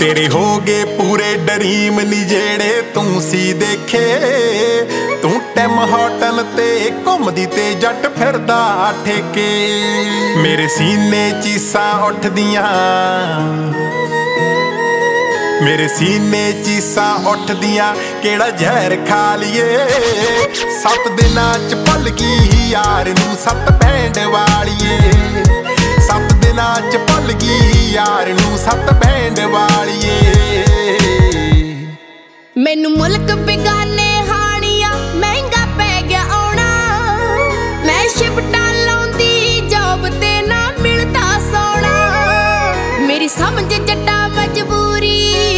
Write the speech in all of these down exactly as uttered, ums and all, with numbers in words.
तेरे हो गए पूरे ड्रीम नी जेड़े तू सी देखे। तू टैम होटल ते घुमदी ते जट फिरदा ठेके। मेरे सीने चीसां उठदियां मेरे सीने चीसां उठदियां केड़ा जहर खा लिए। सत्त दिनां च भुल गई यार नू सत्त बैंड वालिए। सत्त दिनां च भुल गई यार नू सत्त बैंड वालिए। मैनू मुल्क बेगाने हानिया महंगा पै गया आउणा। मैं शिफ्टां लाउंदी जॉब ते ना मिलदा सोना। मेरी समझ जट्टा मजबूरी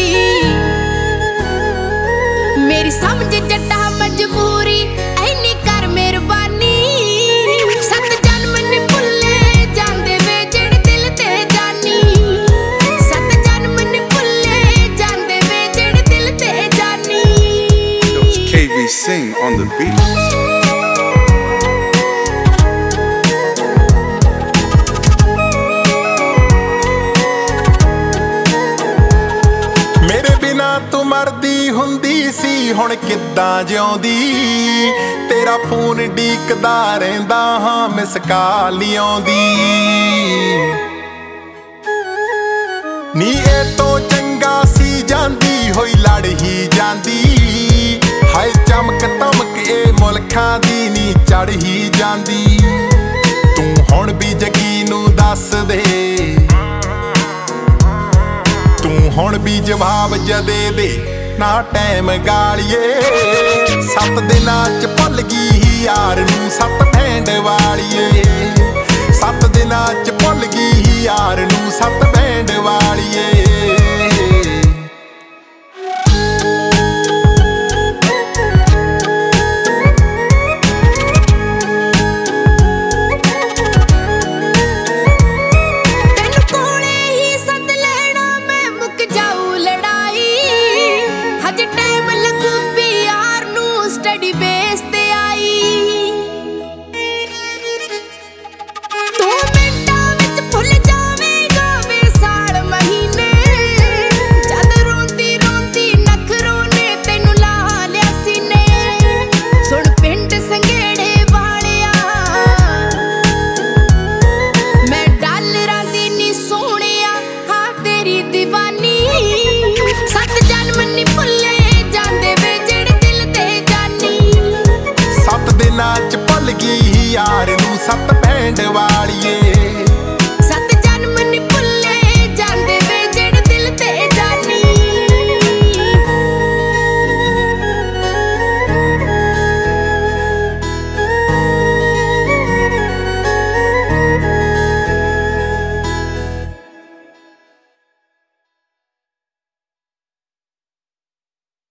मेरी समझ जट्टा मजबूरी ऐनी कर मेहरबानी। सत जन्म ने भुल्ले जांदे वे जेड़े दिल ते जानी। सत जन्म ने भुल्ले जांदे वे जेड़े दिल ते जानी। K V Sing on the beat. तू मरदी हुंदी सी हुण किद्दां जिउंदी। तेरा फोन ढीकदा रहिंदा हां मिस कॉल नी आउंदी। नी ए तो चंगा सी जांदी होई लड़ ही जांदी। हाय चमक तमक ए मुल्खां दी नी चढ़ ही जांदी। तू हुण भी जगी नू दस दे हुण भी जवाब जदे दे ना टैम गालिए। सत्त दिनां च भुल गई यार नू सत्त